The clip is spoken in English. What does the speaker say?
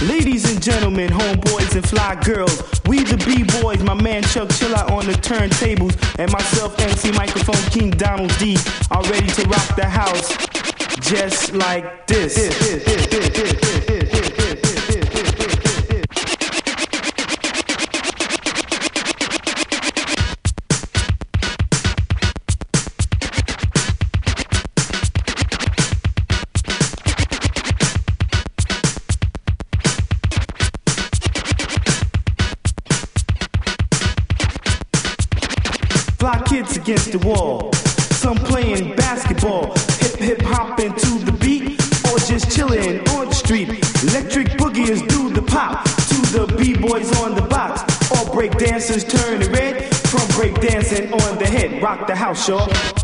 Ladies and gentlemen, homeboys and fly girls, we the B-boys, my man Chuck Chilla on the turntables, and myself, MC Microphone King Donald D, are ready to rock the house just like this. Fly kids against the wall, some playing basketball, hip hopping to the beat, or just chilling on the street. Electric boogies do the pop to the B-boys on the box. All break dancers turn red from break dancing on the head. Rock the house, y'all.